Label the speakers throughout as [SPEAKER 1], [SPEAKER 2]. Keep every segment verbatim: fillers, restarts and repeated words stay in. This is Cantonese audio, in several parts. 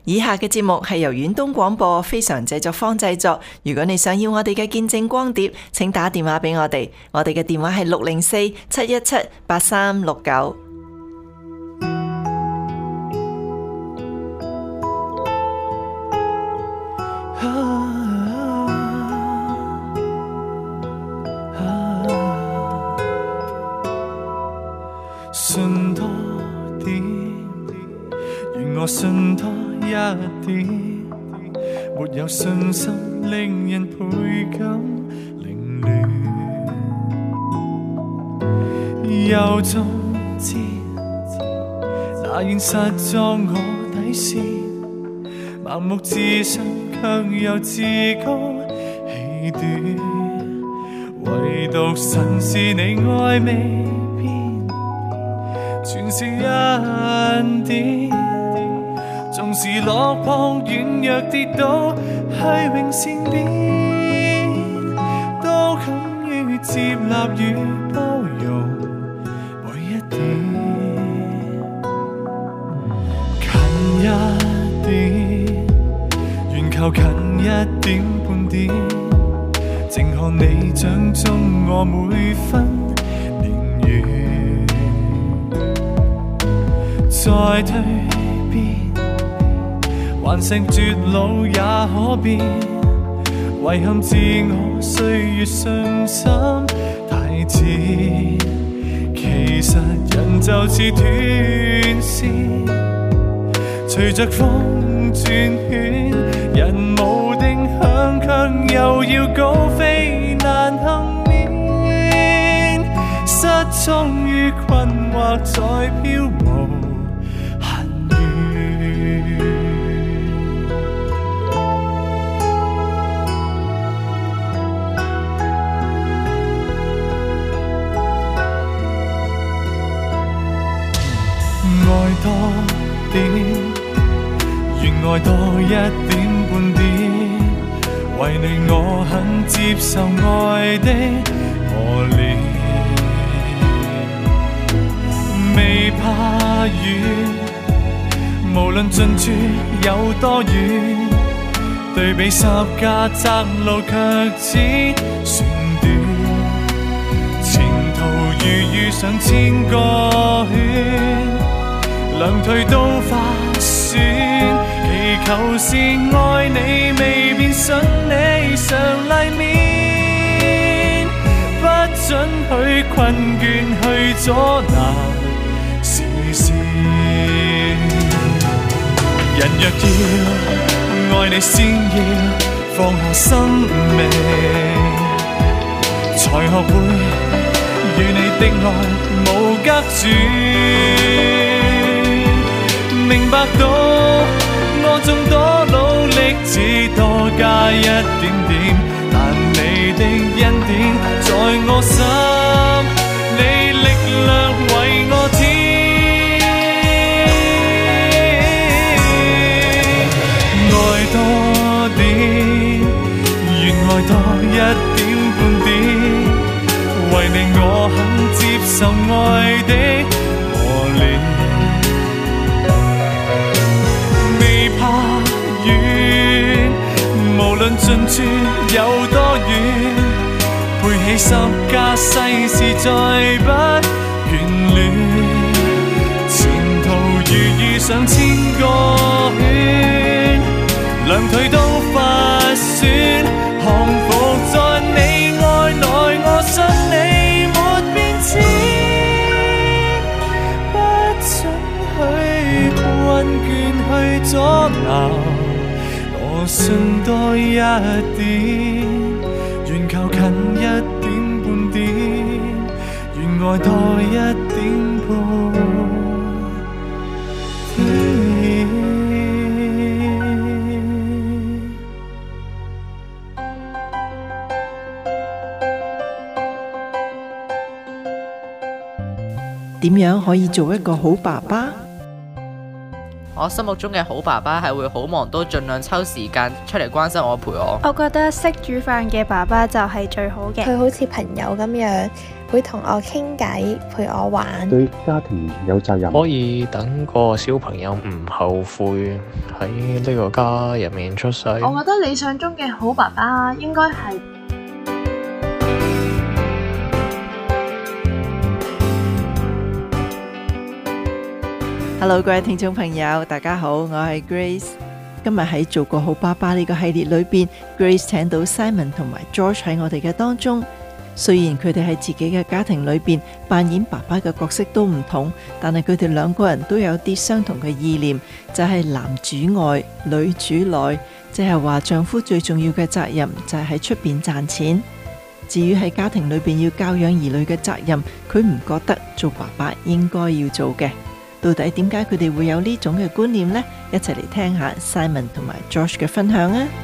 [SPEAKER 1] 以下嘅節目係由遠東廣播非常製作坊製作。如果你想要我哋嘅見證光碟，請打電話俾我哋，我哋嘅電話係六零四七一七八三六九。
[SPEAKER 2] 信多點，願我信多一點，沒有信心令人倍感凌亂，又總知那現實撞我底線，盲目自信卻又自高氣短，唯獨神是你愛未變，全是恩典，縱是落魄軟弱跌倒，虛榮善變，都敢於接納與包容每一點，近一點，願靠近一點半點，靜看你掌中我每分年月，再蛻變，頑石絕路也可變，遺憾自我歲月信心太淺，其實人就似斷線，隨着風轉圈，人無定向卻又要高飛難幸免，失蹤於困惑在飄無恨怨，愛多點，願愛多一點半點，為你我肯接受愛的磨練，未怕遠，無論進處有多遠，對比十架窄路卻只算短，前途如遇上千個圈，兩腿都劃損，祈求是愛你未變順理常例面，不准許困倦去阻撓視線。人若要愛你，先要放下生命，才學會與你的愛無隔絕。明白到我縱多努力，只多加一點點，但你的恩典在我心，你力量為我添。愛多點，願愛多一點半點，為你我肯接受愛的磨練，怕遠，無論進處有多遠，背起十架世事再不眷戀，前途如遇上千個圈，兩腿都發酸，降服在你愛內，我信你沒變遷，不准許困倦去阻撓，我信多一點，願靠近一點半點，願愛多一點半點。
[SPEAKER 1] 點樣可以做一個好爸爸？
[SPEAKER 3] 我心目中嘅好爸爸係會好忙都盡量抽時間出嚟關心我陪我。
[SPEAKER 4] 我覺得識煮飯嘅爸爸就係最好嘅，
[SPEAKER 5] 佢好似朋友咁樣，會同我傾偈，陪我玩。
[SPEAKER 6] 對家庭有責任，
[SPEAKER 7] 可以等個小朋友唔後悔喺呢個家入面出世。
[SPEAKER 8] 我覺得理想中嘅好爸爸應該係
[SPEAKER 1] Hello， 各位聽眾朋友，大家好，我係 Grace。今日喺做個好爸爸呢個系列裏邊 ，Grace 請到 Simon 同埋 George 喺我哋嘅當中。雖然佢哋喺自己嘅家庭裏邊扮演爸爸嘅角色都唔同，但係佢哋兩個人都有啲相同嘅意念，就係男主外，女主內，即係話丈夫最重要嘅責任就係喺出邊賺錢。至於喺家庭裏邊要教養兒女嘅責任，佢唔覺得做爸爸應該要做嘅。到底點解佢哋會有呢種嘅觀念呢？一齊嚟聽下 Simon 同埋 George 嘅分享啊！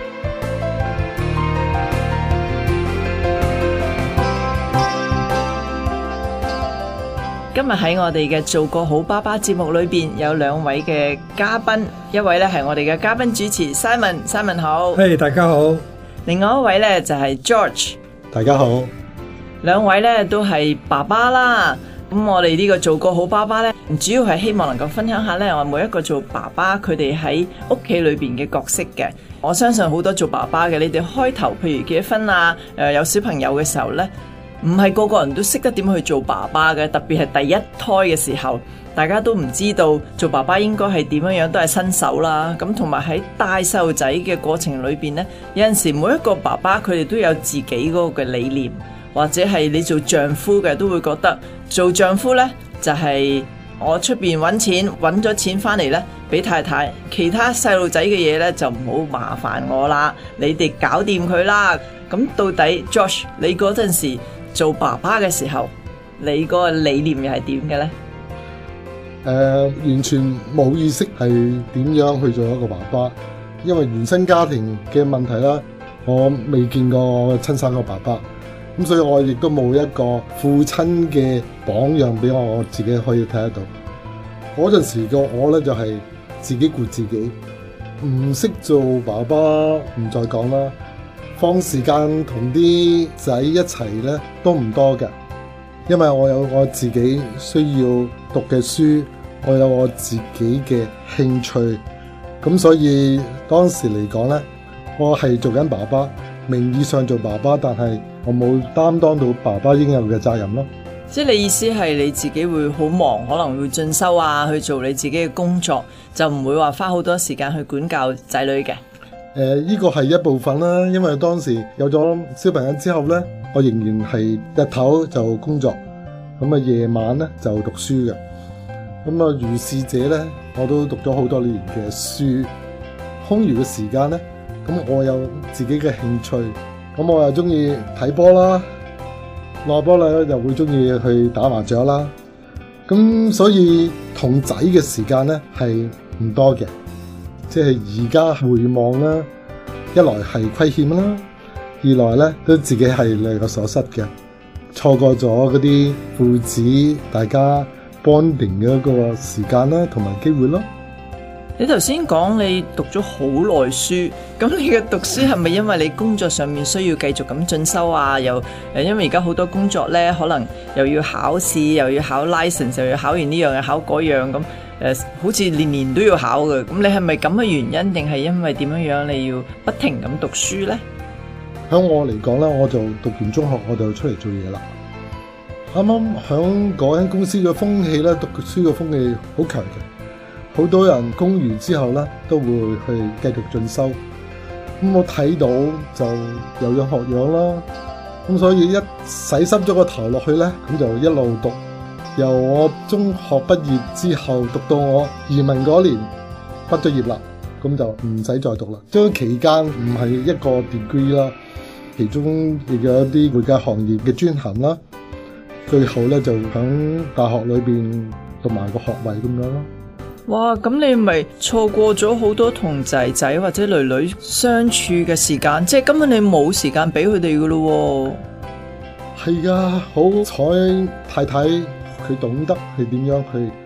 [SPEAKER 1] 今日喺我哋嘅做個好爸爸節目裏邊有兩位嘅嘉賓，一位咧係我哋嘅嘉賓主持 Simon，Simon 好。
[SPEAKER 9] 嘿，大家好。
[SPEAKER 1] 另外一位咧就係 George，
[SPEAKER 9] 大家好。
[SPEAKER 1] 兩位咧都係爸爸啦。咁我哋呢個做個好爸爸呢，主要係希望能夠分享下呢，我每一個做爸爸佢哋喺屋企裏邊嘅角色嘅。我相信好多做爸爸嘅，你哋開頭譬如結咗婚啊，誒有小朋友嘅時候呢，唔係個個人都識得點去做爸爸嘅，特別係第一胎嘅時候，大家都唔知道做爸爸應該係點樣樣，都係新手啦。咁同埋喺帶細路仔嘅過程裏邊呢，有陣時每一個爸爸佢哋都有自己嗰個嘅理念。或者係你做丈夫嘅都會覺得做丈夫呢，就係、是、我出邊揾錢揾咗錢翻嚟呢，俾太太，其他細路仔嘅嘢呢，就唔好麻煩我啦，你哋搞掂佢啦。咁到底 Josh 你嗰陣時做爸爸嘅時候，你嗰個理念又係點嘅呢？
[SPEAKER 9] 誒、呃，完全冇意識係點樣去做一個爸爸，因為原生家庭嘅問題啦，我未見過我親生個爸爸。咁所以我亦都冇一個父親嘅榜樣俾我，我自己可以睇得到。嗰陣時個我呢，就係、是、自己顧自己，唔識做爸爸唔再講啦。放時間同啲仔一齊呢都唔多嘅，因為我有我自己需要讀嘅書，我有我自己嘅興趣，咁所以當時嚟講呢，我係做緊爸爸，名義上做爸爸，但係我冇擔當到爸爸應有嘅責任咯。
[SPEAKER 1] 即係你意思係你自己會好忙，可能會進修啊，去做你自己嘅工作，就唔會話花好多時間去管教仔女嘅。誒、
[SPEAKER 9] 呃，呢個係一部分啦，因為當時有咗小朋友之後呢，我仍然係日頭就工作，咁啊夜晚呢就讀書嘅。咁啊如是者呢，我都讀咗好多年嘅書，空餘嘅時間呢，咁我有自己嘅興趣。咁我又中意睇波啦，落波咧又會中意去打麻雀啦。咁所以同仔嘅時間咧係唔多嘅，即係而家回望啦，一來係虧欠啦，二來咧都自己係略有所失嘅，錯過咗嗰啲父子大家 bonding 嘅一個時間啦，同埋機會咯。
[SPEAKER 1] 你頭先講你讀咗好耐書，咁你嘅讀書係咪因為你工作上面需要繼續咁進修啊？又誒，因為而家好多工作呢，可能又要考試，又要考 license， 又要考完呢樣又考嗰樣咁，誒，好似年年都要考嘅。咁你係咪咁嘅原因，定係因為點樣樣你要不停咁讀書呢？
[SPEAKER 9] 喺我嚟講呢，我就讀完中學我就出嚟做嘢啦。啱啱響嗰間公司嘅風氣呢，讀書嘅風氣好強嘅。好多人工完之後咧，都會去繼續進修。咁我睇到就有樣學樣啦。咁所以一洗濕咗個頭落去咧，咁就一路讀。由我中學畢業之後，讀到我移民嗰年畢咗業啦，咁就唔使再讀啦。將期間唔係一個 degree 啦，其中亦有一啲會計行業嘅專銜啦。最後咧就喺大學裏邊讀埋個學位咁樣咯。
[SPEAKER 1] 哇！咁你咪錯過咗好多同仔仔或者女女相處嘅時間，即係根本你冇時間俾佢哋噶咯。
[SPEAKER 9] 係啊，好彩太太佢懂得係點樣去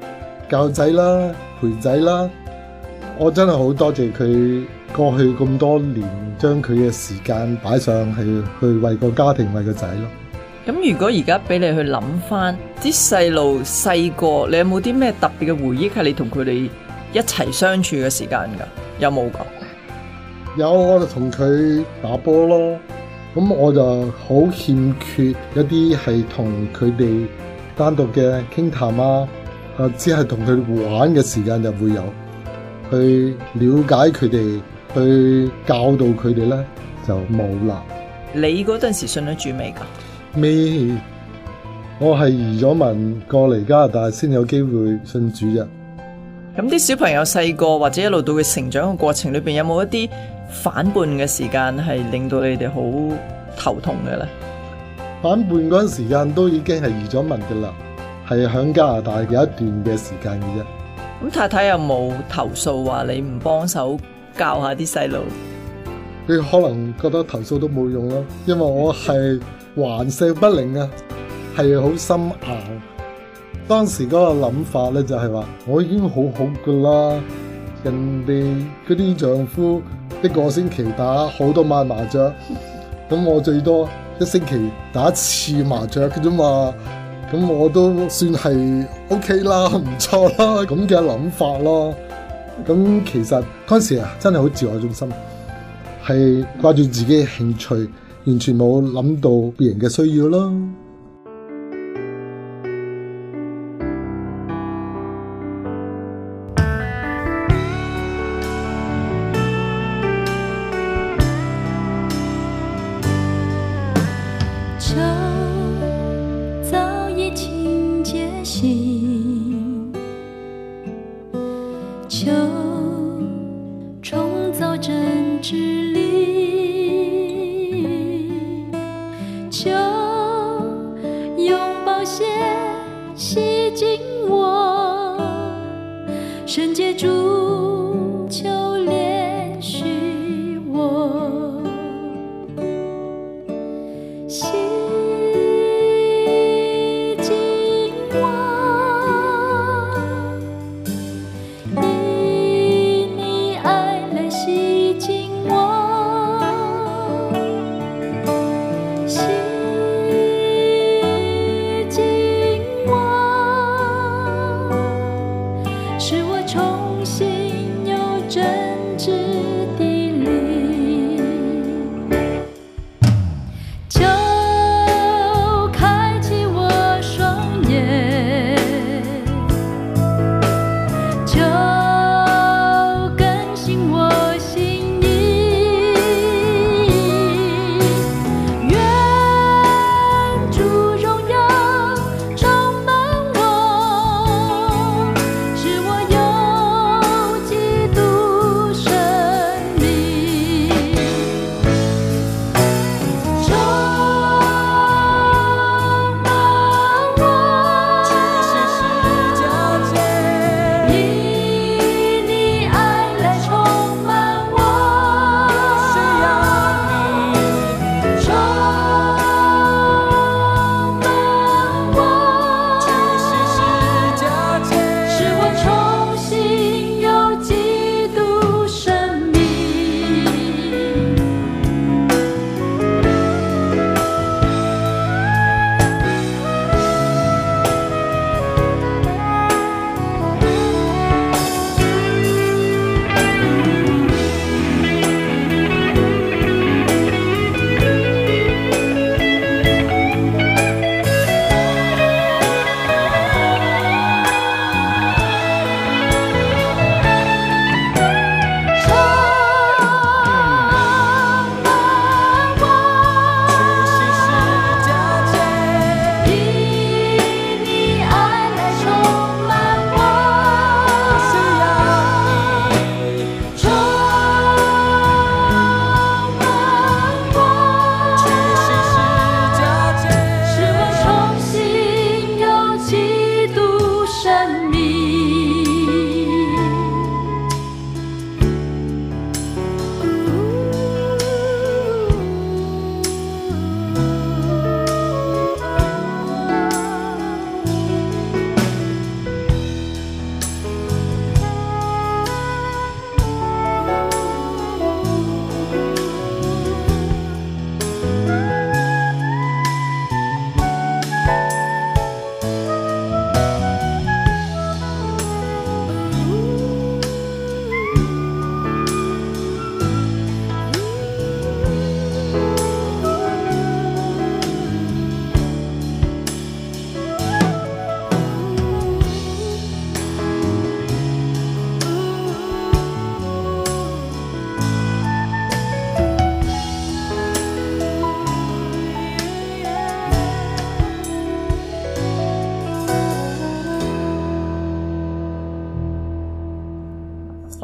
[SPEAKER 9] 教仔啦、陪仔啦，我真係好多謝佢過去咁多年將佢嘅時間擺上去去為個家庭、為個仔咯。
[SPEAKER 1] 咁如果而家俾你去諗翻啲細路細個，你有冇啲咩特別嘅回憶係你同佢哋一齊相處嘅時間㗎？有冇㗎？
[SPEAKER 9] 有，我就同佢打波咯。咁我就好欠缺一啲係同佢哋單獨嘅傾談啊，啊只係同佢哋玩嘅時間就會有，去了解佢哋，去教導佢哋咧就冇啦。
[SPEAKER 1] 你嗰陣時信咗主未㗎？
[SPEAKER 9] 未，我係移咗民過嚟加拿大先有機會信主啫。
[SPEAKER 1] 咁啲小朋友細個或者一路到佢成長嘅過程裏邊，有冇一啲反叛嘅時間係令到你哋好頭痛嘅咧？
[SPEAKER 9] 反叛嗰陣時間都已經係移咗民嘅啦，係喺加拿大有一段嘅時間嘅啫。
[SPEAKER 1] 咁太太有冇投訴話你唔幫手教下啲細路？
[SPEAKER 9] 佢可能覺得投訴都冇用咯，因為我係頑石不靈啊，係好心硬。當時嗰個諗法咧就係話，我已經好好噶啦，人哋嗰啲丈夫一個星期打好多晚麻雀，咁我最多一星期打一次麻雀嘅啫嘛，咁我都算係 OK 啦，唔錯啦，咁嘅諗法咯。咁其實嗰陣時啊，真係好自我中心，係掛住自己嘅興趣，完全冇諗到別人嘅需要咯。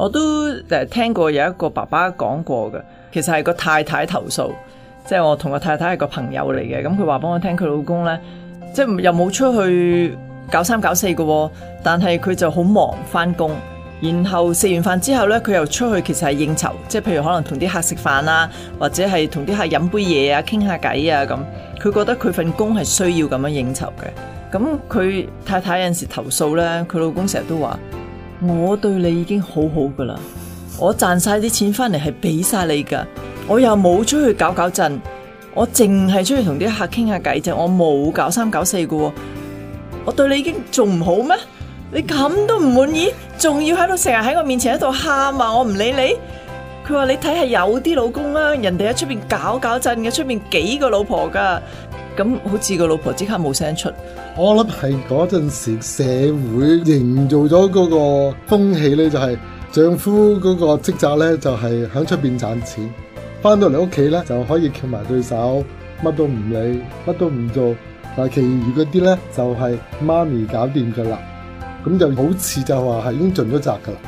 [SPEAKER 1] 我都誒聽過有一個爸爸講過嘅，其實係個太太投訴，即係我同個太太係個朋友嚟嘅，咁佢話幫我聽佢老公呢，即係又冇出去搞三搞四嘅，但係佢就好忙返工，然後食完飯之後呢，佢又出去其實係應酬，即係譬如可能同啲客食飯啊，或者係同啲客飲杯嘢啊，傾下偈啊咁，佢覺得佢份工係需要咁樣應酬嘅，咁佢太太有陣時投訴呢，佢老公成日都話，我對你已經好好噶啦，我賺晒啲錢翻嚟係俾晒你噶，我又冇出去搞搞震，我淨係出去同啲客傾下偈啫，我冇搞三搞四噶，我對你已經仲唔好咩？你咁都唔滿意，仲要喺度成日喺我面前喺度喊啊！我唔理你。佢話你睇下有啲老公啦，人哋喺出邊搞搞震嘅，出邊幾個老婆噶，咁好似個老婆即刻冇聲出。
[SPEAKER 9] 我諗係嗰陣時社會營造咗嗰個風氣咧，就係丈夫嗰個職責咧，就係喺出邊賺錢，翻到嚟屋企咧就可以翹埋對手，乜都唔理，乜都唔做。但係其餘嗰啲咧就係媽咪搞掂噶啦，咁就好似就話係已經盡咗責噶啦。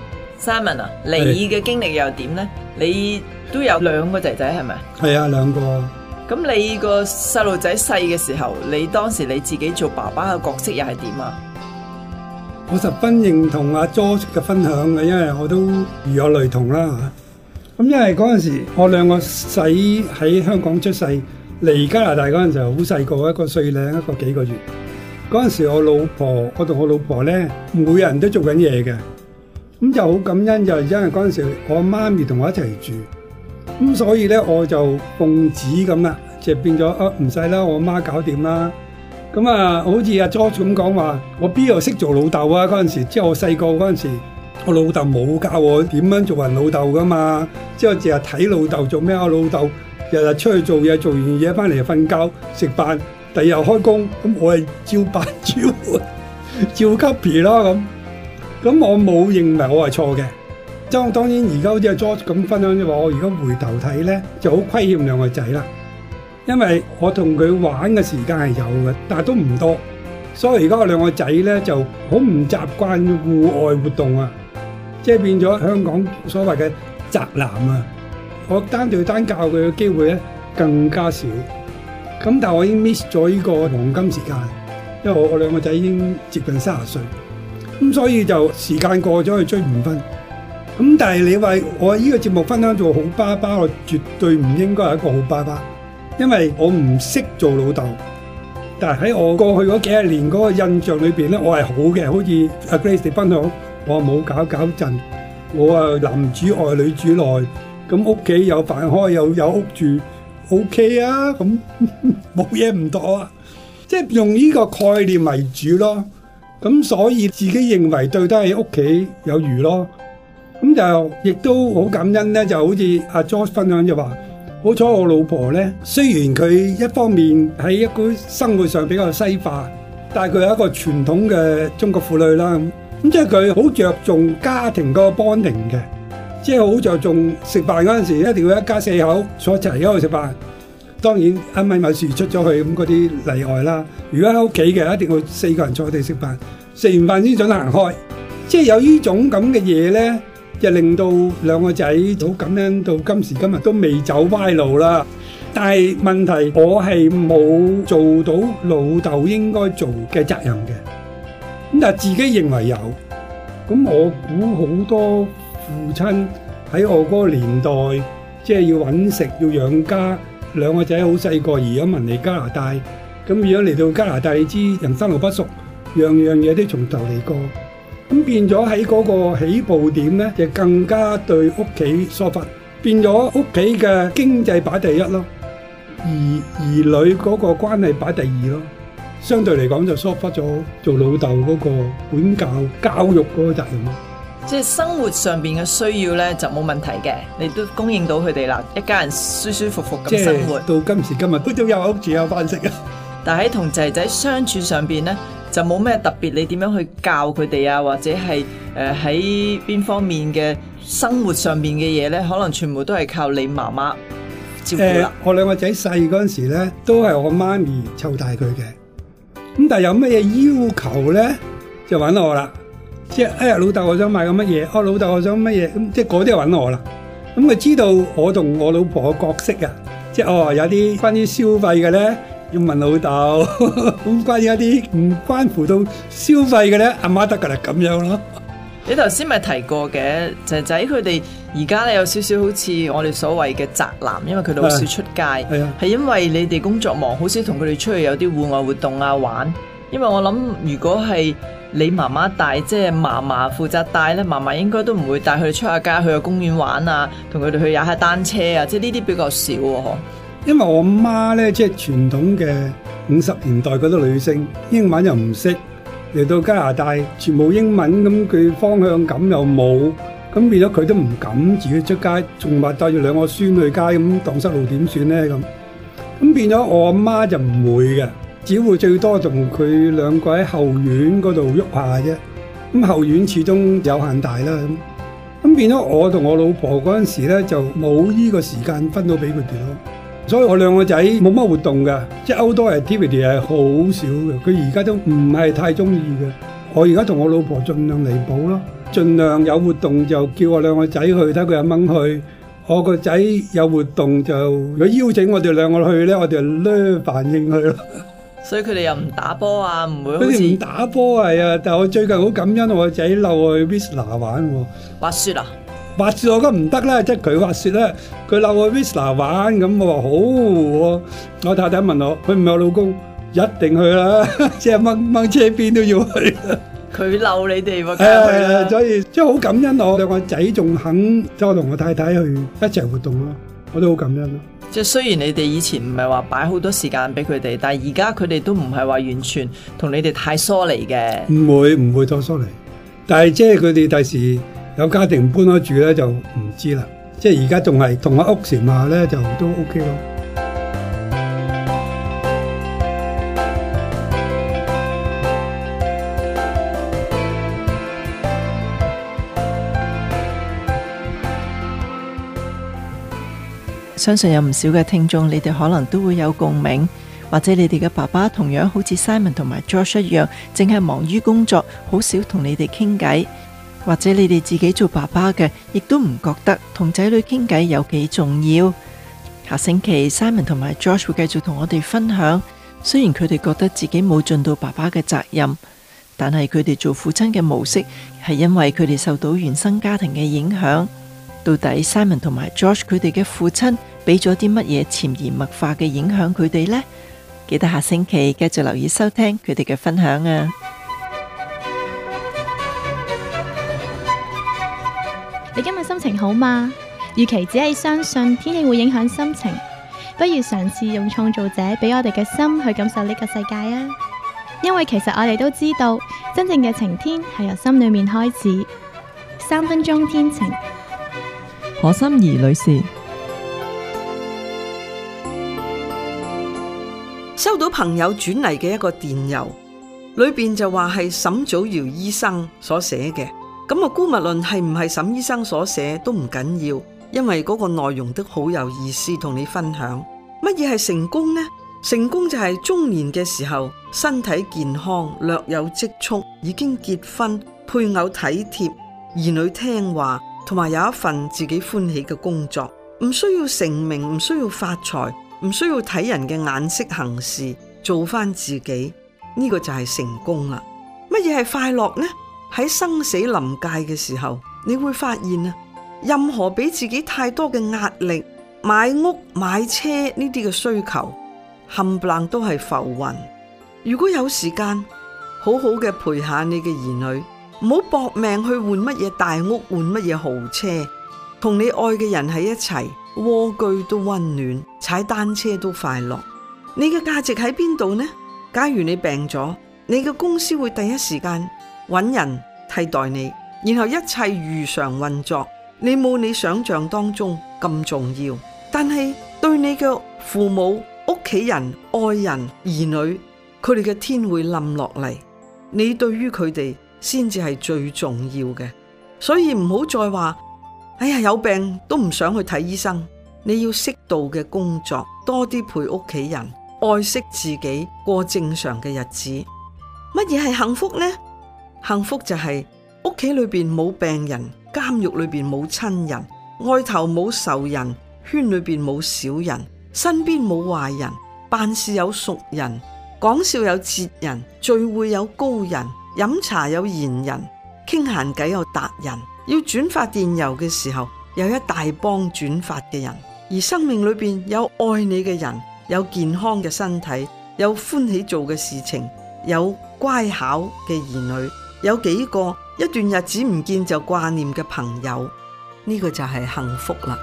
[SPEAKER 1] Simon 啊，你嘅經歷又點咧？你都有兩個仔仔係咪？
[SPEAKER 10] 係啊，兩個。
[SPEAKER 1] 咁你個細路仔細嘅時候，你當時你自己做爸爸嘅角色又係點啊？
[SPEAKER 10] 我十分認同阿 George 嘅分享嘅，因為我都如有雷同啦。咁因為嗰陣時我兩個仔喺香港出世，嚟加拿大嗰陣時候好細個，一個歲零，一個幾個月。嗰陣時我老婆，我同我老婆咧，每人都做緊嘢嘅，咁就好感恩，就因為嗰陣時我媽咪同我一齊住。咁所以咧，我就奉旨咁啦，就變咗啊唔使啦，我媽搞掂啦。咁啊，好似阿 George 咁講話，我邊度識做老豆啊？嗰陣時，即係我細個嗰陣時，我老豆冇教我點樣做人老豆噶嘛。即係我淨係睇老豆做咩啊？我老豆日日出去做嘢，做完嘢翻嚟就瞓覺食飯，第二日開工，咁我係照辦照照 copy 咯咁。咁我冇認為我係錯嘅。當當然而家好似阿 George 咁分享嘅話，我而家回頭睇咧就好虧欠兩個仔啦，因為我同佢玩嘅時間係有嘅，但係都唔多，所以而家我兩個仔咧就好唔習慣戶外活動啊，即係變咗香港所謂嘅宅男啊，我單對單教佢嘅機會咧更加少，咁但係我已經 miss 咗呢個黃金時間，因為我我兩個仔已經接近三十歲，咁所以就時間過咗去追唔分。咁但係你話我呢個節目分享做好爸爸，我絕對唔應該係一個好爸爸，因為我唔識做老豆。但係喺我過去嗰幾十年嗰個印象裏邊咧，我係好嘅，好似阿 Grace 分享，我冇搞搞震，我啊男主外女主內，咁屋企有飯開又有屋住 ，OK 啊，咁冇嘢唔妥啊，即係用呢個概念為主咯。咁所以自己認為對得喺屋企有餘咯。咁就亦都好感恩咧，就好似阿 George 分享就話，好彩我老婆咧，雖然佢一方面喺一個生活上比較西化，但係佢係一個傳統嘅中國婦女啦。咁即係佢好着重家庭嗰個 bonding 嘅，即係好着重食飯嗰陣時一定要一家四口坐齊喺度食飯。當然一米米樹出咗去咁嗰啲例外啦。如果喺屋企嘅，一定要四個人坐地食飯，食完飯先準行開。即係有呢種咁嘅嘢咧，就令到兩個仔好感恩到今時今日都未走歪路啦。但係問題我係冇做到老豆應該做嘅責任嘅，咁但係自己認為有。咁我估好多父親喺我嗰個年代，即係要揾食要養家，兩個仔好細個移咗民嚟加拿大，咁如果嚟到加拿大，你知人生路不熟，樣樣嘢都從頭嚟過。咁變咗喺嗰個起步點咧，就更加對屋企疏忽，變咗屋企嘅經濟擺第一咯，而兒女嗰個關係擺第二咯。相對嚟講就疏忽咗做老豆嗰個管教教育嗰個責任咯。
[SPEAKER 1] 即係生活上邊嘅需要咧就冇問題嘅，你都供應到佢哋啦，一家人舒舒服服咁生活。
[SPEAKER 10] 到今時今日都有屋住有飯食啊！
[SPEAKER 1] 但係喺同仔仔相處上邊咧，就冇咩特別，你點樣去教佢哋啊？或者係誒喺邊方面嘅生活上面嘅嘢咧，可能全部都係靠你媽媽照顧啦。
[SPEAKER 10] 誒，我兩個仔細嗰陣時咧，都係我媽咪湊大佢嘅。咁但係有乜嘢要求咧，就揾我啦。 即係哎呀老豆我想買個乜嘢，哦老豆我想乜嘢，咁即係嗰啲就揾我啦。咁佢知道我同我老婆嘅角色啊，即係哦有啲關於消費嘅咧要問老豆，咁關於一啲唔關乎到消費嘅咧，阿媽得噶啦咁樣咯。
[SPEAKER 1] 你頭先咪提過嘅，仔仔佢哋而家咧有少少好似我哋所謂嘅宅男，因為佢哋好少出街，係因為你哋工作忙，好少同佢哋出去有啲戶外活動啊玩。因為我諗如果係你媽媽帶，即係嫲嫲負責帶咧，嫲嫲應該都唔會帶佢哋出下街，去個公園玩啊，同佢哋去踩下單車啊，即係呢啲比較少喎。
[SPEAKER 10] 因為我媽咧即係傳統嘅五十年代嗰啲女性，英文又唔識。嚟到加拿大全部英文，咁佢方向感又冇，咁變咗佢都唔敢自己出街，仲話帶住兩個孫去街咁蕩失路點算咧咁？咁變咗我阿媽就唔會嘅，只會最多同佢兩個喺後院嗰度喐下啫。咁後院始終有限大啦，咁咁變咗我同我老婆嗰陣時咧就冇呢個時間分到俾佢哋咯。所以我兩個仔冇乜活動嘅，即係 outdoor activity 係好少嘅。佢而家都唔係太中意嘅。我而家同我老婆盡量彌補咯，盡量有活動就叫我兩個仔去，睇佢阿掹去。我個仔有活動就如果邀請我哋兩個去咧，我哋就咧反應去咯。
[SPEAKER 1] 所以佢哋又唔打波啊，唔會好似
[SPEAKER 10] 佢哋唔打波係啊，但係我最近好感恩我個仔溜我去 Whistler 玩喎。
[SPEAKER 1] 滑雪啊？
[SPEAKER 10] 滑雪我覺得唔得啦，即係佢滑雪咧，佢溜去 Whistler 玩咁，我話好，我我太太問我，佢唔係我老公，一定去啦，即係掹掹車邊都要去。
[SPEAKER 1] 佢溜你哋喎，
[SPEAKER 10] 係啊，所以即係好感恩我兩個仔仲肯即係我同我太太去一齊活動咯，我都好感恩咯。
[SPEAKER 1] 即係雖然你哋以前唔係話擺好多時間俾佢哋，但係而家佢哋都唔係話完全同你哋太疏離嘅。
[SPEAKER 10] 唔會唔會多疏離，但係即係佢哋第時有家庭搬開住咧就唔知啦。即係而家仲係同一屋檐下咧就都 OK 咯。
[SPEAKER 11] 相信有唔少嘅聽眾，你哋可能都會有共鳴，或者你哋嘅爸爸同樣好似 Simon 同埋 Josh 一樣，淨係忙於工作，好少同你哋傾偈，或者你哋自己做爸爸嘅，亦都唔覺得同仔女傾偈有幾重要。下星期 Simon 同埋 Josh 會繼續同我哋分享，雖然佢哋覺得自己冇盡到爸爸嘅責任，但係佢哋做父親嘅模式係因為佢哋受到原生家庭嘅影響。到底 Simon 同埋 Josh 佢哋嘅父親俾咗啲乜嘢潛移默化嘅影響佢哋呢？記得下星期繼續留意收聽佢哋嘅分享啊！
[SPEAKER 12] 你今日心情好嗎？與其只係相信天氣會影響心情，不如嘗試用創造者俾我哋嘅心去感受呢個世界啊！因為其實我哋都知道，真正嘅晴天係由心裏面開始。三分鐘天晴。
[SPEAKER 11] 何心怡女士，
[SPEAKER 13] 收到朋友轉嚟嘅一個電郵，裏邊就話係沈祖堯醫生所寫嘅。咁啊，姑勿論係唔係沈醫生所寫都唔緊要，因為嗰個內容都好有意思，同你分享。乜嘢係成功呢？成功就係中年嘅時候，身體健康，略有積蓄，已經結婚，配偶體貼，兒女聽話，同埋有一份自己歡喜嘅工作，唔需要成名，唔需要發財，唔需要睇人嘅眼色行事，做翻自己，呢個就係成功啦。乜嘢係快樂呢？喺生死臨界嘅時候，你會發現啊，任何俾自己太多嘅壓力，買屋買車呢啲嘅需求，冚唪唥都係浮雲。如果有時間，好好嘅陪下你嘅兒女。唔好搏命去換乜嘢大屋，換乜嘢豪車，同你愛嘅人喺一齊，蝸居都溫暖，踩單車都快樂。你嘅價值喺邊度呢？假如你病咗，你嘅公司會第一時間揾人替代你，然後一切如常運作。你冇你想象當中咁重要，但係對你嘅父母、屋企人、愛人、兒女，佢哋嘅天會冧落嚟，你對於佢哋先至係最重要嘅。所以唔好再話，哎呀，有病都唔想去睇醫生。你要適度嘅工作，多啲陪屋企人，愛惜自己，過正常嘅日子。乜嘢係幸福呢？幸福就係屋企裏邊冇病人，監獄裏邊冇親人，外頭冇仇人，圈裏邊冇小人，身邊冇壞人，辦事有熟人，講笑有哲人，聚會有高人，飲茶有賢人，傾閒偈有達人。要轉發電郵嘅時候，有一大幫轉發嘅人。而生命裏邊有愛你嘅人，有健康嘅身體，有歡喜做嘅事情，有乖巧嘅兒女，有幾個一段日子唔見就掛念嘅朋友，呢個就係幸福啦。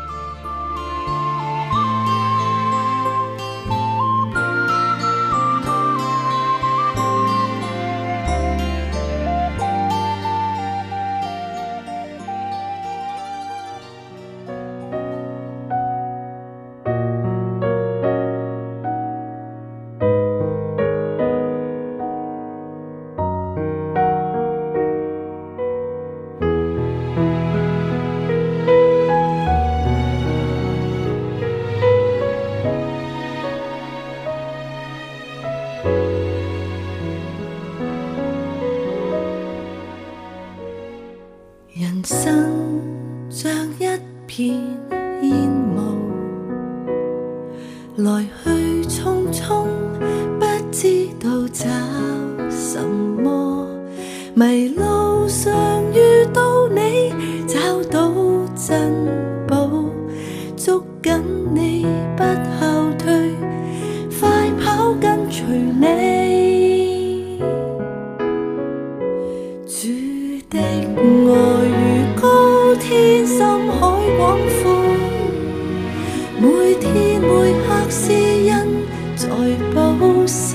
[SPEAKER 14] 人生像一片煙霧，來去匆匆，不知道找什麼。迷路上遇到你，找到珍寶，捉緊你不後退，快跑跟隨你。主的愛如高天深海廣闊，每天每刻是恩在保守。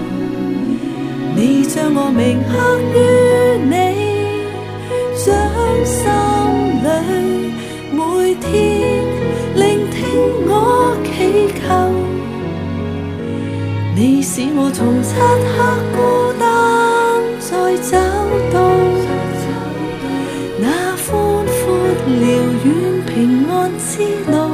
[SPEAKER 14] 你將我銘刻於你掌心裏，每天聆聽我祈求。你使我從漆黑孤單再找到那寬闊遼遠平安之路。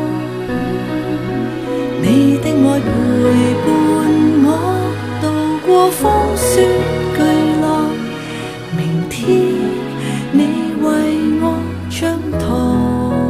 [SPEAKER 14] 你的愛陪伴我渡過風雪巨浪，明天你為我掌舵。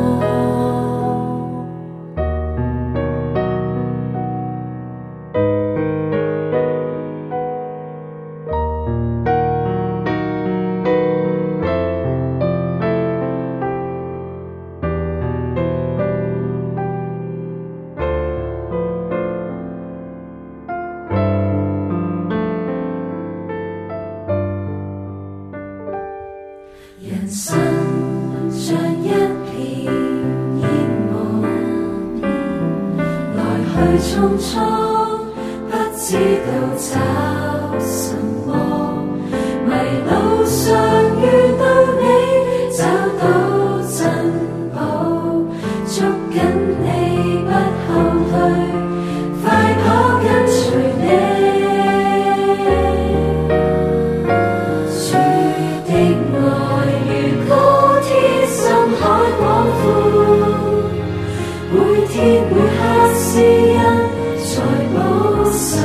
[SPEAKER 15] 人生像一片煙霧，來去匆匆，不知道找什麼。迷路上遇到你，找到珍寶，捉緊你不後退，快跑跟隨你。每天每刻是恩在保守，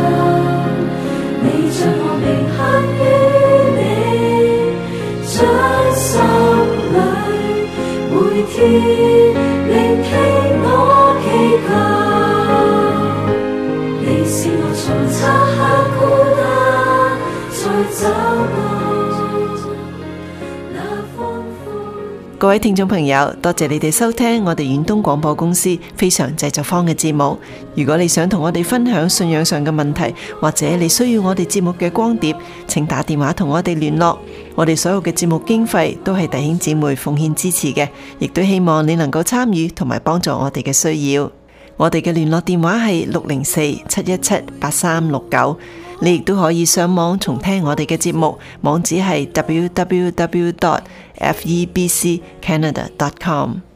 [SPEAKER 15] 你將我銘刻於你掌心裏，每天聆聽我祈求。你使我從漆黑孤單再找到。
[SPEAKER 11] 各位聽眾朋友，多謝你哋收聽我哋遠東廣播公司非常製作坊嘅節目。如果你想同我哋分享信仰上嘅問題，或者你需要我哋節目嘅光碟，請打電話同我哋聯絡。我哋所有嘅節目經費都係弟兄姊妹奉獻支持嘅，亦都希望你能夠參與同埋幫助我哋嘅需要。我哋嘅聯絡電話係六零四七一七八三六九。你亦都可以上網重聽我哋嘅節目，網址係 double-u double-u double-u dot f e b c canada dot com。